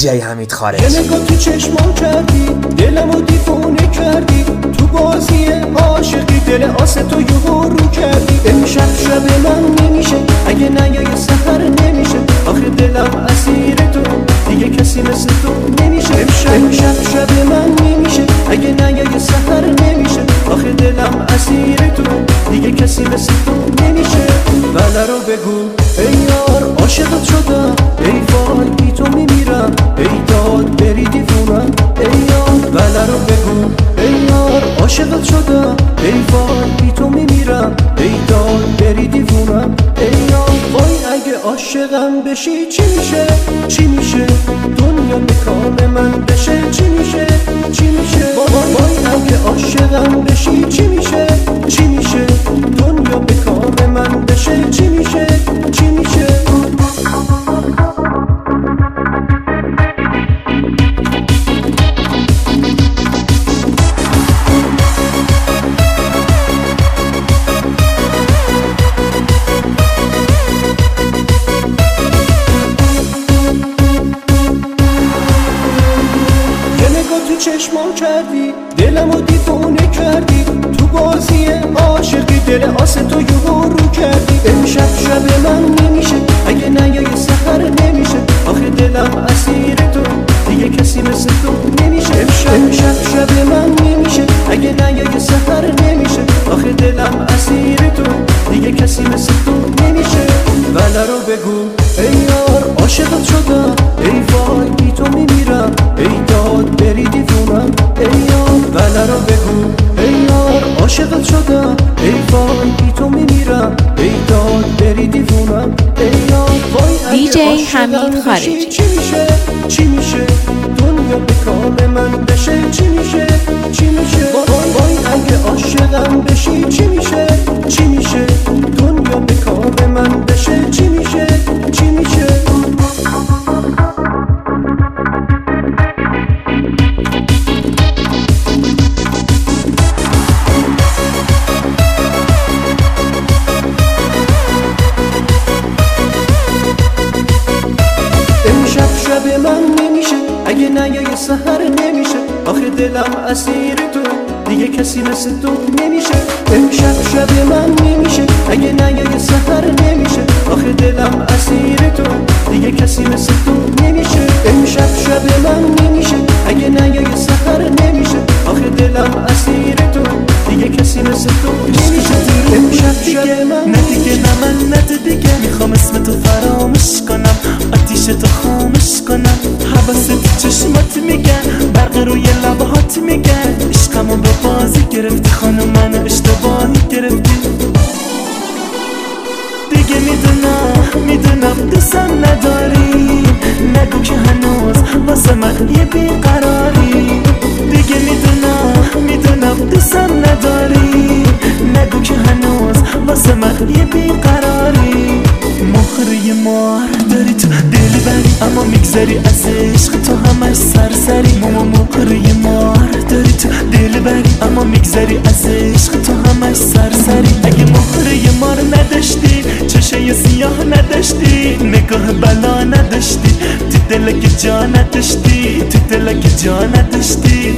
دیجی حمید خارجی. یه نگاه تو چشمام کردی، دلمو دیوونه کردی، تو بازی عاشقی دل آسه تو یهو رو کردی. امشب شب من نمیشه اگه نیای سحر نمیشه، آخه دلم اسیر تو دیگه کسی مثل تو نمیشه. امشب شب من نمیشه اگه نیای سحر نمیشه، آخه دلم اسیر تو دیگه کسی مثل تو نمیشه. بله رو بگو ای یار عاشقت شدم، ای وای بی تو میمیرم، ای داد بری دیوونم ای یار. بله رو بگو ای یار عاشقت شدم، ای وای بی تو میمیرم، ای داد بری دیوونم ای یار. وای اگه عاشقم بشی چی میشه چی میشه، دنیا به کام من بشه چی میشه چی میشه. وای اگه عاشقم بشی چی میشه چی میشه، دنیا به کام من بشه چی میشه چی میشه. چشمام کردی، دلمو دیوونه کردی، تو بازی عاشقی دل آسه تو یهو رو کردی. امشب شب من نمیشه اگه نیای سحر نمیشه، آخه دلم اسیر تو دیگه کسی مثل تو نمیشه. امشب شب من نمیشه اگه نیای سحر نمیشه، آخه دلم اسیر تو دیگه کسی مثل تو نمیشه. بله رو بگو ای یار عاشقت شدم، ای وای بی تو میمیرم، ای داد بری دیوونم ای یار. بله رو بگو ای یار عاشقت شدم، ای وای بی تو میمیرم، ای داد بری دیوونم ای یار. وای دیجی حمید خارجی. چی میشه چی میشه، دنیا به کام من بشه چی میشه چی میشه. وای اگه عاشقم بشی چی میشه چی میشه، دنیا به کام من بشه چی میشه چی میشه. امشب شب من نمیشه اگه نیای سحر نمیشه، آخه دلم اسیر تو دیگه کسی مثل تو نمیشه. امشب شب من نمیشه اگه نیای سحر نمیشه، آخه دلم اسیر تو دیگه کسی مثل تو نمیشه. امشب شب من نمیشه اگه نیای سحر نمیشه، آخه دلم اسیر تو دیگه کسی مثل تو نمیشه. امشب شب من نه دیگه نه من نه دیگه، میخوام اسم تو فراموش کنم، آتیش تو خاموش کنم. حواست چشمات میگن، برق روی لبهات میگن، عشقمو به بازی گرفتی خانم، منو اشتباهی گرفتی. دیگه میدونم دوستم نداری، نگو که هنوز واسه من یه بیقراری. دیگه میدونم دوستم نداری، نگو که هنوز واسه من یه بیقراری. مهره مار داری تو دل بری، اما میگذری از عشق تو همش سرسری. مهره مار داری تو دل بری، اما میگذری از عشق تو همش سرسری. اگه مهره مار نداشتی، چشه سیاه نداشتی، نگاه بلا نداشتی، تو دلک جا نداشتی، تو دلک جا نداشتی.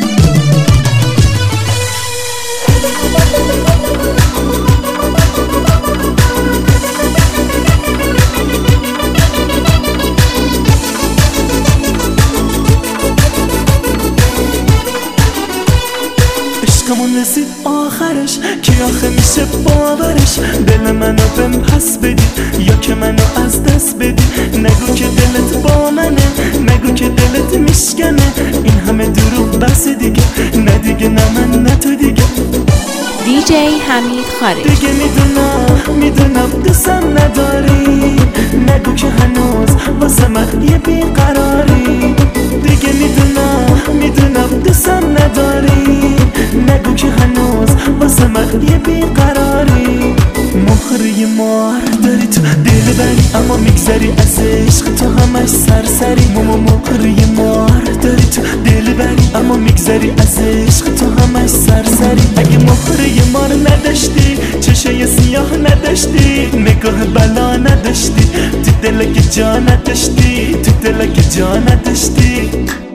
عشقمون رسید آخرش، کی آخه میشه باورش؟ دل منو بهم پس بدی یا که منو از دست بدی. نگو که دلت با منه، نگو که دلت میشکنه، این همه دروغ بس دیگه، نه دیگه نه من نه تو دیگه. دیجی حمید خارجی. دیگه میدونم دوستم نداری، نگو که هنوز واسه من یه بیقراری. دیگه میدونم دوستم نداری، نگو که هنوز واسه من یه بیقراری. مهره مار داری تو دل بری، اما میگذری از عشق تو همش سرسری. مهره مار داری تو دل بری، اما میگذری از عشق تو همش سرسری. اگه مهره مار نداشتی، چشه سیاه نداشتی، نگاه بلا نداشتی، تو دلک جا نداشتی، تو دل که جا نداشتی.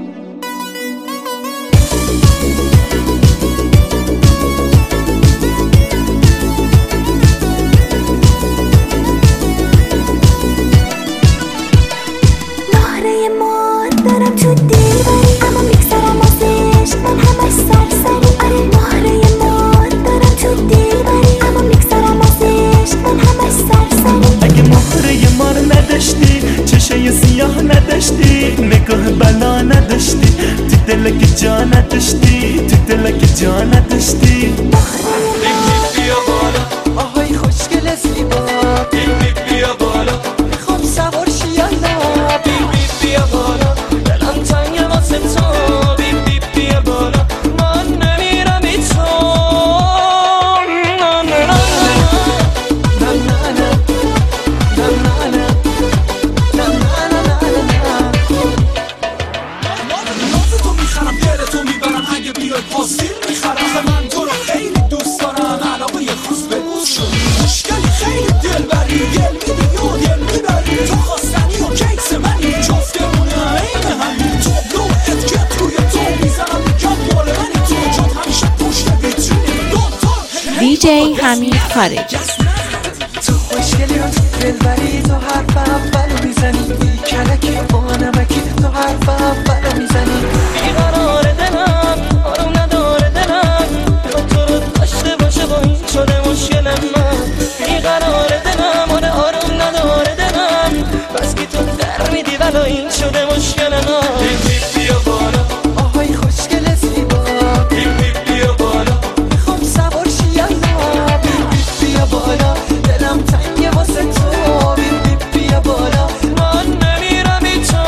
مهره مار دارم تو دیواری اما میگذرم ازش من همش سرسری. آره مهره مار دارم تو دیواری اما میگذرم ازش من همش سرسری. اگه مهره مار نداشتی، چشای سیاه نداشتی، نگاه بلا نداشتی، تو دل که جا نداشتی، تو دل که جا نداشتی. بیا بالا آهای خوشگل زیبا، بیا بالا میخوام سوار شی یالا. بیا بالا دلم تنگه واسه تو. بیا بالا من نمیرم ای تو. ناز تو میخرم دل تو میبرم اگه بیای پاستیل میخرم. من تو رو خیلی دوست دارم علاقه خاص به دوست شد. مشکلی خیلی دلبری دل میدی و دل میبری. تو خواستنی و کیس منی جفتمونه این همین. تو نوعت که توی تو میزنم میگم بال منی. تو جد همیشه پشت ویترینی دکتر DJ حمید خارجی. تو خوشگلی و تو دلبری، تو حرف اولو میزنی. بی کلکی با نمکی تو حرف اولو میزنی. بیقرار دلم آروم نداره دلم. تو رو داشته باشه با این شده مشکل من. بیقرار دلم آروم نداره دلم. بس که تو در میدی ولی این شده مشکل من. بیا بالا آهای خوشگل زیبا، بیا بالا میخوام سوار شی یالا. بیا بالا دلم تنگه واسه تو. بیا بالا من نمیرم ای تو.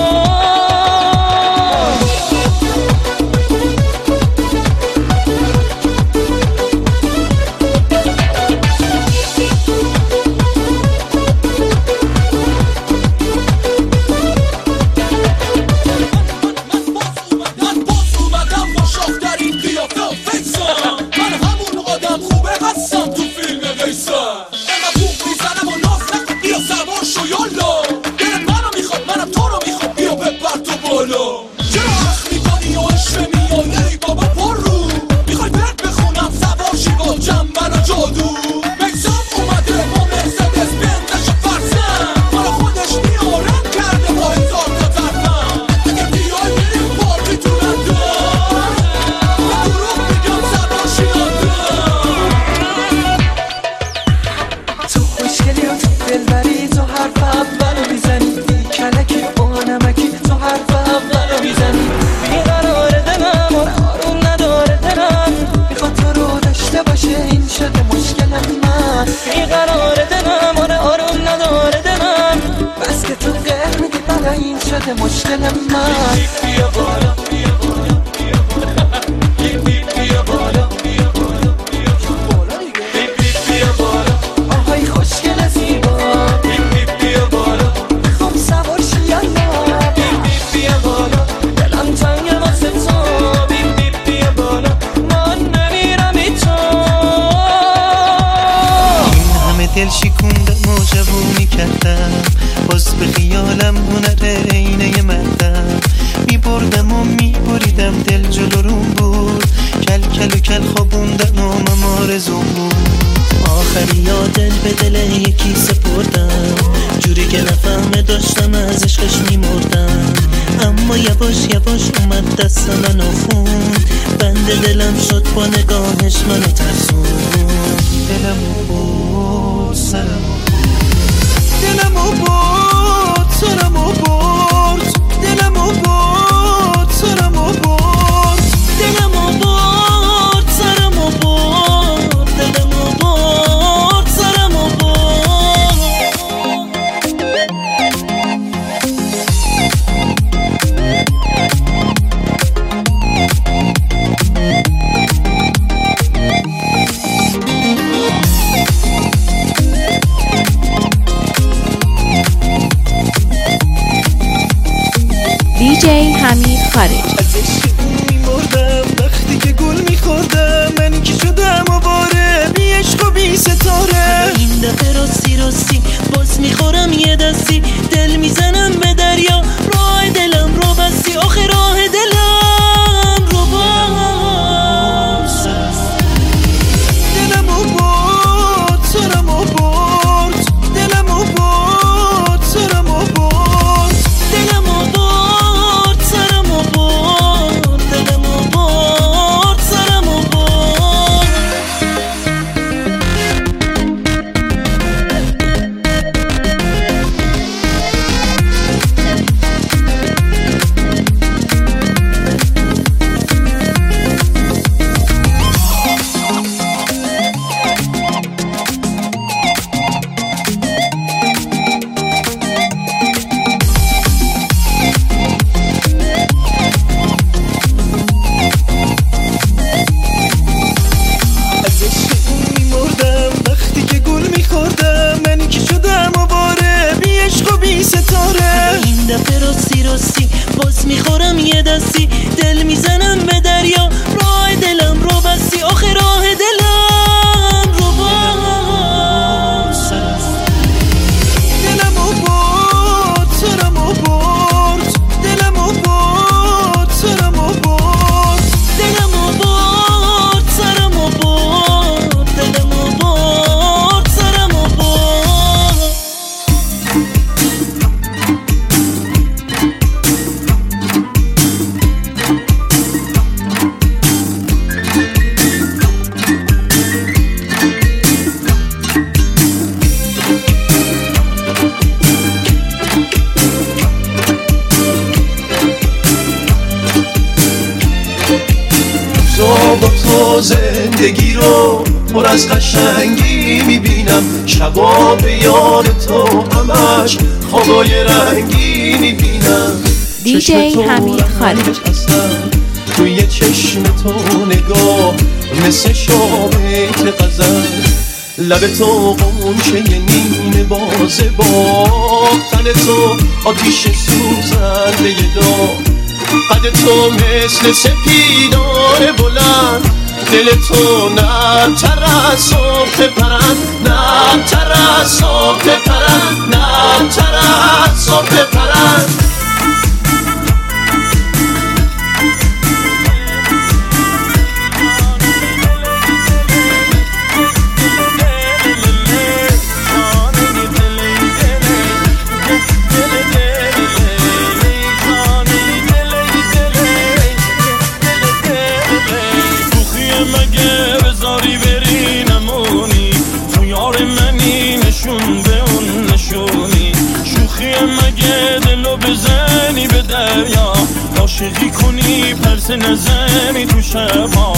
من باز اومدم با شاخ در این قیافه و فیسم. من همون آدم خوبه هستم تو فیلم قیصر. انقدر بوق میزنم و ناز نکن بیا سوار شو یالا. دلت منو میخواد منم تو رو میخواد بیا ببر تو بالا. چرا اخ میکنی و عشق میای ای بابا پر رو. میخوای برد بخونم سوار شی با جنبن و جادو. میسم اومده با مرسدس بنزش و فرسم. مالا خودش میارم کرده با 1000 تا طرفم. اگه بیای بریم پارتی تو لندن. من دروغ میگم سوار شی لندن. تو خوشگلی و تو دلبری، تو حرف اولو میزنی. بی کلکی با نمکی تو حرف اولو میزنی. بیقرار دلم آروم نداره دلم. میخواد تو رو داشته باشه این شده مشکل من. بیقرار دلم آروم نداره دلم. بس که تو قهر میدی برای این شده مشکل من. بیا بالا بیا بالا بیا بالا. بیا بالا بیا بالا بیا بالا. آهای خوشگل زیبا، بیا بالا میخوام سوار شی یالا. بیا بالا دلم تنگه واسه تو. بیا بالا من نمیرم ای تو. این همه دل شکوندم و جوونی کردم، باز به خیالم هنر عینه مردم. میبردم و میبریدم دل جلو روم بود. کل کل و کل خوابوندم و ممارزون بود. آخری یا دل به دل یکی سپردم، جوری که نفهمه داشتم از عشقش میمردم. اما یواش یواش اومد دست منو خوند، بند دلم شد با نگاهش منو ترسوند. دلمو برد سرمو دلمو برد سرمو برد. دلمو برد سرمو برد. دلمو برد سرمو برد. دلمو برد سرمو برد. DJ حمید خارجی. از عشق میمردم وقتی که گل میخوردم. من که شدم آواره بی عشق و بی ستاره. این دفعه راستی راستی باز میخورم یه دستی. دل میزنم به دریا با زندگی رو پر از قشنگی میبینم، شبا به یاد تو همش خوابای رنگی میبینم. دیجی حمید خالجی. توی چشم تو نگاه مثل شابیت غزل، لب تو قنچه نیمه بازه با تن تو آتیش سوزنده داغ، قد تو مثل سپیدار بلند، دل تو نرم‌تر از صبح پرند، نرم‌تر از صبح پرند، نرم‌تر از صبح پرند. عاشقی کنی پرس نزنی تو شبا.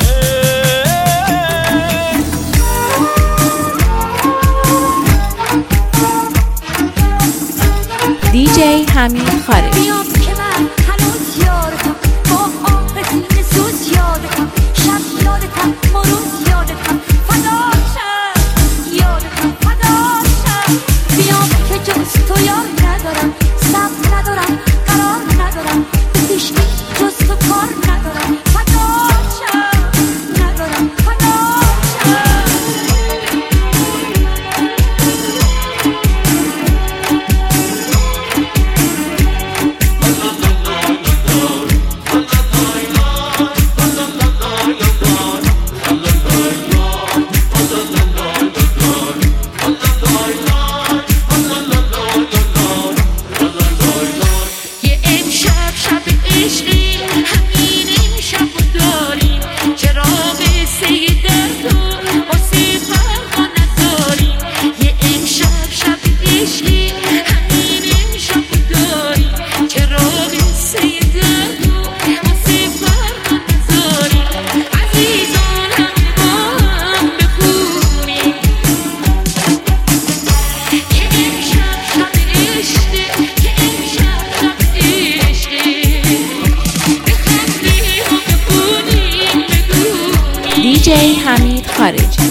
دیجی حمید خالجی. بیام که من هنوز یادتم، با آه سینه سوز یادتم، شب یادتم، روز یادتم، فداشم یادتم، فداشم. بیام که جز تو یار ندارم، صبر ندارم، قرار ندارم، به هیچ جز تو کار ندارم، فداشم ندارم، فداشم. دیجی حمید خالجی.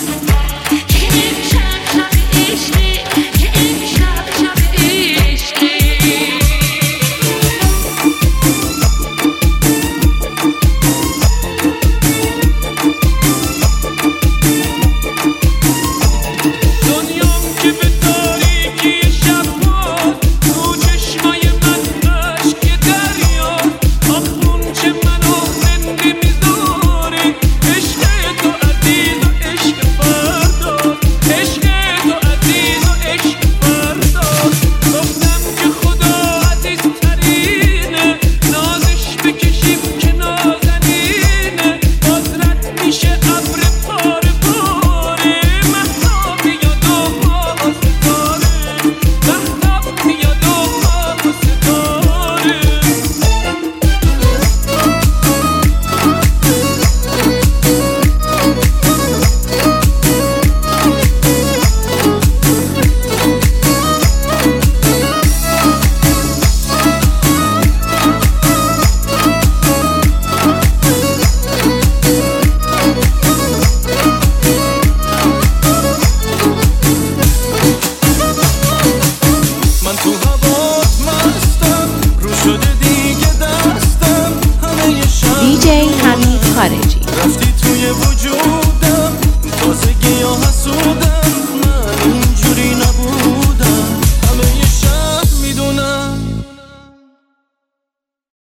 دیجی حمید خالجی. رفتی توی وجودم، تازگی ها هست